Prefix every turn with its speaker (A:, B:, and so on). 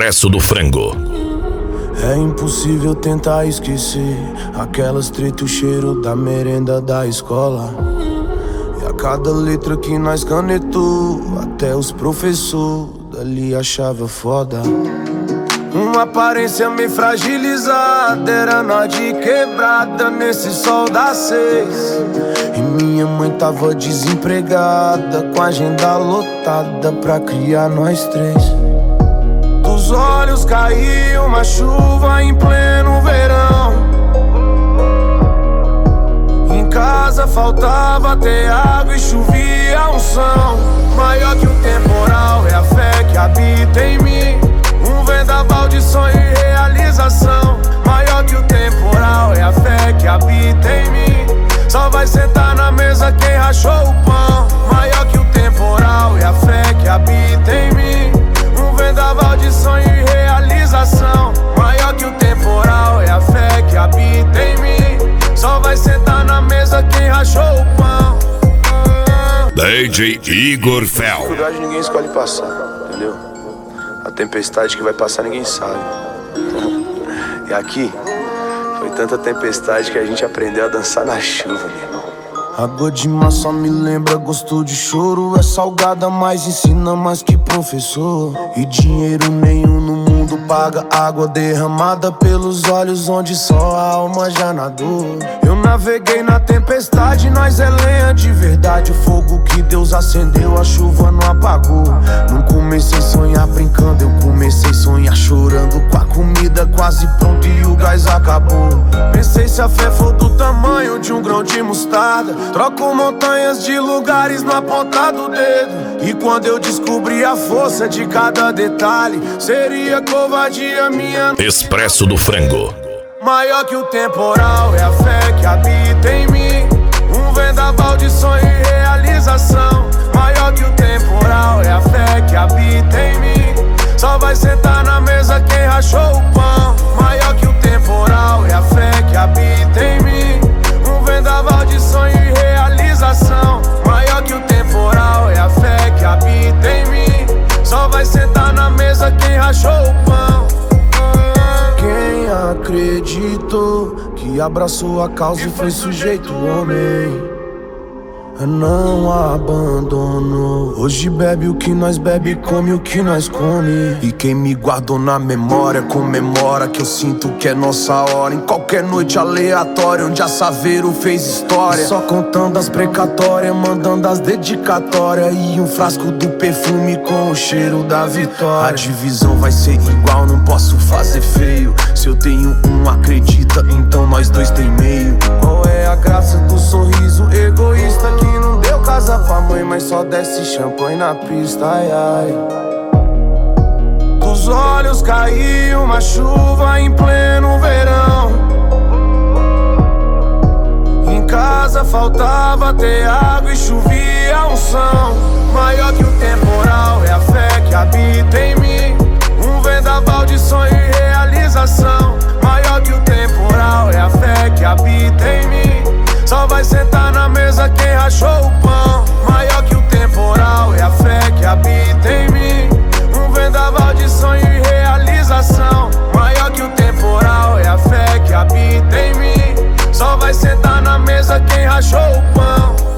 A: Expresso do Frango.
B: É impossível tentar esquecer aquelas treta e o cheiro da merenda da escola. E a cada letra que nós canetou, até os professores dali achava foda. Uma aparência meio fragilizada, era nós de quebrada nesse sol das 6. E minha mãe tava desempregada, com a agenda lotada pra criar nós 3. Dos olhos caiu uma chuva em pleno verão. Em casa faltava ter água e chovia unção. Maior que o temporal é a fé que habita em mim. Um vendaval de sonho e realização. Maior que o temporal é a fé que habita em mim. Só vai sentar na mesa quem rachou o pão. Maior que o temporal é a fé que habita em mim. Um vendaval de sonho e realização. Maior que o temporal é a fé que habita em mim. Só vai sentar na mesa quem rachou o pão.
A: DJ Igor Fel.
B: Dificuldade ninguém escolhe passar, entendeu? A tempestade que vai passar ninguém sabe. E aqui foi tanta tempestade que a gente aprendeu a dançar na chuva, meu irmão. Água de mar só me lembra gosto de choro. É salgada, mas ensina mais que professor. E dinheiro nenhum no mundo paga água derramada pelos olhos onde só a alma já nadou. Eu naveguei na tempestade, nós é lenha de verdade. O fogo que Deus acendeu, a chuva não apagou. Não comecei a sonhar brincando, eu comecei a sonhar chorando. Com a comida quase pronta e o gás acabou. Pensei se a fé for do tamanho de um grão de mostarda, troco montanhas de lugares na ponta do dedo. E quando eu descobri a força de cada detalhe, seria covardia minha.
A: Expresso do Frango.
B: Maior que o temporal é a fé que habita em mim. Um vendaval de sonho e realização. Maior que o temporal é a fé que habita em mim. Só vai sentar na mesa quem rachou o pão. Maior que o temporal é a fé que habita em mim. Um vendaval de sonho e realização. Maior que o temporal é a fé que habita em mim. Só vai sentar na mesa quem rachou o pão. Quem acreditou que abraçou a causa e foi sujeito homem, não abandonou. Hoje bebe o que nós bebe, come o que nós come. E quem me guardou na memória comemora que eu sinto que é nossa hora. Em qualquer noite aleatória onde a Saveiro fez história, só contando as precatórias, mandando as dedicatórias. E um frasco do perfume com o cheiro da vitória. A divisão vai ser igual, não posso fazer feio. Se eu tenho um, acredita, então nós dois tem meio. Qual é a graça do sorriso egoísta que não deu casa pra mãe, mas só desce champanhe na pista, ai, ai. Dos olhos caiu uma chuva em pleno verão. Em casa faltava ter água e chovia unção. Maior que o temporal é a fé que habita em mim. Um vendaval de sonho e realização. Maior que o temporal é a fé que habita em mim. Só vai sentar na mesa quem rachou o pão. Maior que o temporal é a fé que habita em mim. Um vendaval de sonho e realização. Maior que o temporal é a fé que habita em mim. Só vai sentar na mesa quem rachou o pão.